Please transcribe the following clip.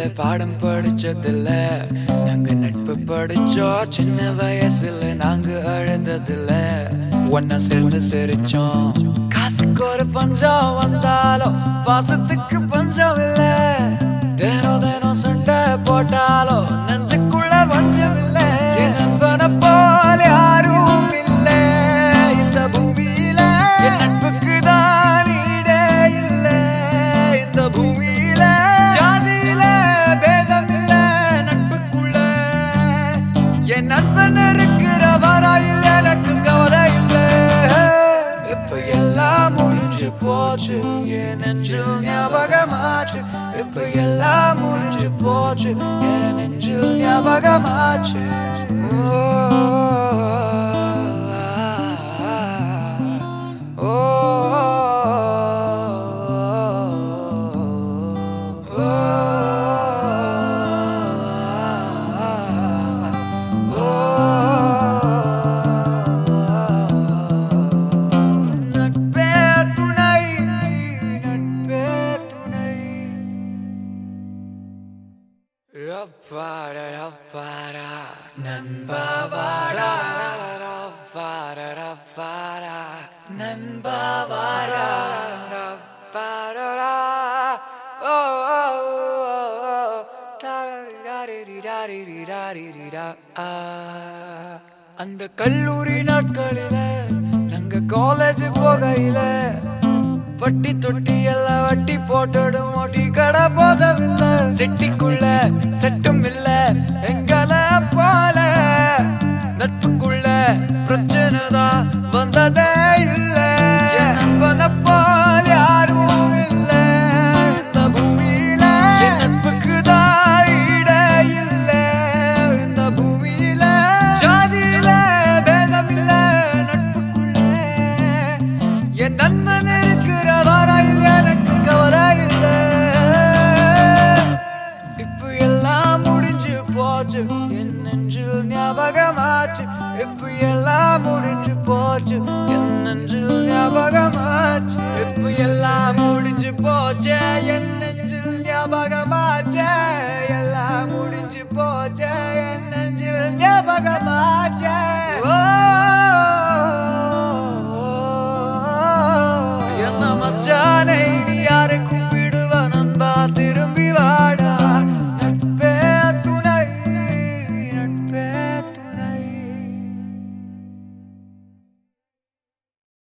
பாடம் படிச்சதில்ல நாங்க நட்பு படிச்சோம் சின்ன வயசுல நாங்க அழுததில்ல ஒன்னா சேர்ந்து சிரிச்சோம் காசுக்கு ஒரு பஞ்சம் வந்தாலும் பாசத்துக்கு பஞ்சம் இல்ல தினம் தினம் சண்டை போட்டாலும் நெஞ்சுக்குள்ள பஞ்சம் இல்ல என் நண்பனை போல யாரும் இல்ல இந்த பூமியில என் நட்புக்கு தான் ஈடே இல்ல இந்த பூமியில ஜாதியில பேதம் இல்ல நட்புக்குள்ள என் நண்பன் இருக்கிற வரையில் எனக்கு கவலை இல்ல இப்ப எல்லாம் முடிஞ்சு போச்சு என் நெஞ்சில் ஞாபகமாச்சு இப்ப எல்லாம் முடிஞ்சு போச்சு என் நெஞ்சில் ஞாபகமாச்சு Rapara rapara nanba vara rapara rapara nanba vara rapara oh oh taraririraririrariririra அந்த கல்லூரி நாட்களில நாங்க காலேஜ் போகையில வட்டி தொட்டி எல்லாம் வட்டி போட்டடும் ஓட்டி கடை போதவில்லை செட்டிக்குள்ள செட்டும் இல்ல எங்கள போல நட்புக்குள்ள பிரச்சனைதான் வந்ததே இல்ல நண்பனை போல யாரும் இல்ல இந்த பூமியில என் நட்புக்கு தான் ஈடே இல்ல இந்த பூமியில ஜாதியில பேதம் இல்ல நட்புக்குள்ள என் நண்பன் இருக்கிற வரையில் எனக்கு கவலை இல்ல இப்ப எல்லாம் முடிஞ்சு போச்சு என் நெஞ்சில் ஞாபகமாச்சு இப்ப எல்லாம் முடிஞ்சு போச்சு என் நெஞ்சில் ஞாபகமாச்சு இப்ப எல்லாம் முடிஞ்சு போச்சு என் நெஞ்சில் ஞாபகமாச்சு எல்லாம் முடிஞ்சு போச்சு